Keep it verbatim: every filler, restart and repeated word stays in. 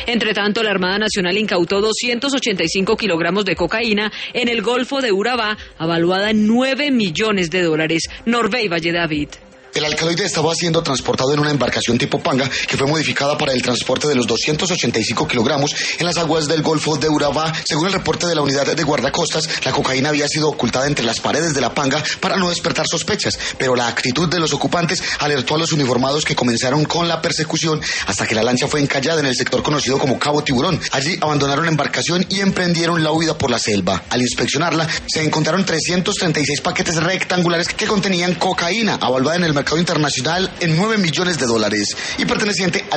Entre tanto, la Armada Nacional incautó doscientos ochenta y cinco kilogramos de cocaína en el Golfo de Urabá, avaluada en nueve millones de dólares. Norbey Valle David. El alcaloide estaba siendo transportado en una embarcación tipo panga que fue modificada para el transporte de los doscientos ochenta y cinco kilogramos en las aguas del Golfo de Urabá. Según el reporte de la unidad de guardacostas, la cocaína había sido ocultada entre las paredes de la panga para no despertar sospechas, pero la actitud de los ocupantes alertó a los uniformados, que comenzaron con la persecución hasta que la lancha fue encallada en el sector conocido como Cabo Tiburón. Allí abandonaron la embarcación y emprendieron la huida por la selva. Al inspeccionarla, se encontraron trescientos treinta y seis paquetes rectangulares que contenían cocaína, avaluada en el mercado internacional en nueve millones de dólares y perteneciente a